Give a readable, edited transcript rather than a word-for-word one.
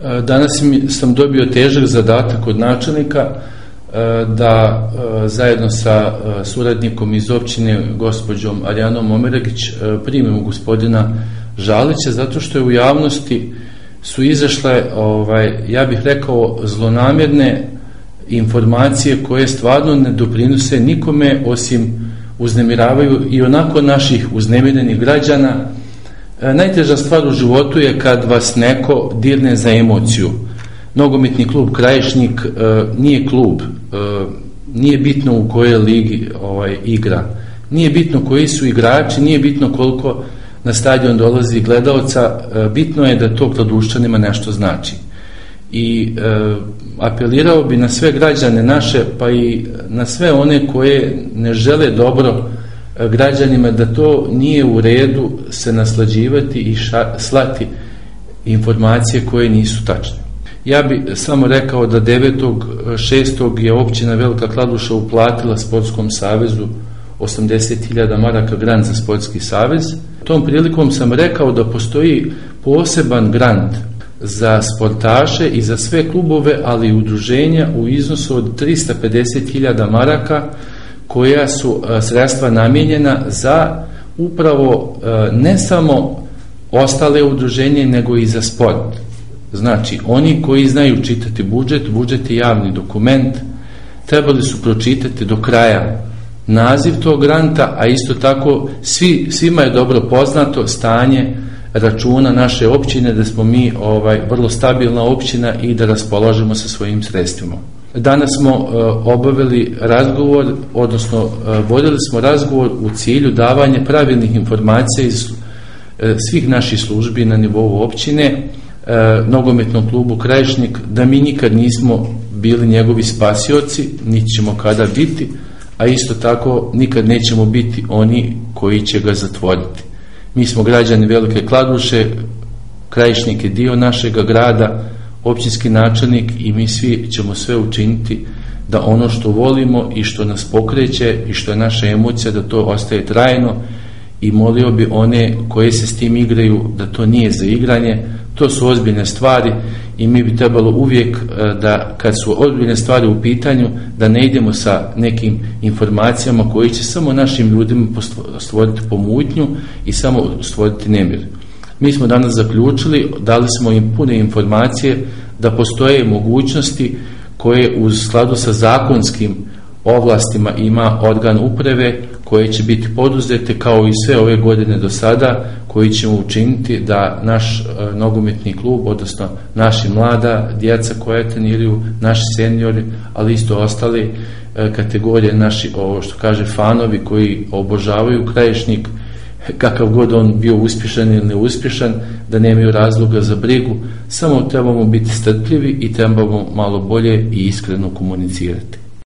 Danas sam dobio težak zadatak od načelnika da zajedno sa suradnikom iz općine, gospođom Arijanom Omeragić, primimo gospodina Žalića, zato što je u javnosti su izašle, ja bih rekao, zlonamjerne informacije koje stvarno ne doprinose nikome, osim uznemiravaju i onako naših uznemirenih građana. Najteža stvar u životu je kad vas neko dirne za emociju. Nogometni klub Krajišnik nije klub, nije bitno u kojoj ligi igra, nije bitno koji su igrači, nije bitno koliko na stadion dolazi gledaoca, bitno je da to Kladuščanima nešto znači. I apelirao bi na sve građane naše, pa i na sve one koje ne žele dobro građanima, da to nije u redu se naslađivati i slati informacije koje nisu tačne. Ja bi samo rekao da 9.6. je općina Velika Kladuša uplatila Sportskom savezu 80.000 maraka grant za Sportski savez. Tom prilikom sam rekao da postoji poseban grant za sportaše i za sve klubove, ali i udruženja u iznosu od 350.000 maraka, koja su sredstva namijenjena za upravo ne samo ostale udruženje, nego i za sport. Znači, oni koji znaju čitati budžet je javni dokument, trebali su pročitati do kraja naziv tog granta, a isto tako svima je dobro poznato stanje računa naše općine, da smo mi vrlo stabilna općina i da raspolažemo sa svojim sredstvima. Danas smo obavili razgovor, odnosno vodili smo razgovor u cilju davanja pravilnih informacija iz svih naših službi na nivou općine, nogometnom klubu Krajišnik, da mi nikad nismo bili njegovi spasioci, niti ćemo kada biti, a isto tako nikad nećemo biti oni koji će ga zatvoriti. Mi smo građani Velike Kladuše, Krajišnik je dio našega grada, općinski načelnik, i mi svi ćemo sve učiniti da ono što volimo i što nas pokreće i što je naša emocija, da to ostaje trajno, i molio bi one koje se s tim igraju da to nije za igranje, to su ozbiljne stvari i mi bi trebalo uvijek da kad su ozbiljne stvari u pitanju da ne idemo sa nekim informacijama koji će samo našim ljudima stvoriti pomutnju i samo stvoriti nemir. Mi smo danas zaključili, dali smo im pune informacije da postoje mogućnosti koje u skladu sa zakonskim ovlastima ima organ uprave, koje će biti poduzete kao i sve ove godine do sada, koji ćemo učiniti da naš nogometni klub, odnosno naši mlada djeca koja treniraju, naši seniori, ali isto ostale kategorije, naši, ovo što kaže, fanovi koji obožavaju Krajišnik, kakav god on bio uspješan ili neuspješan, da nemaju razloga za brigu, samo trebamo biti strpljivi i trebamo malo bolje i iskreno komunicirati.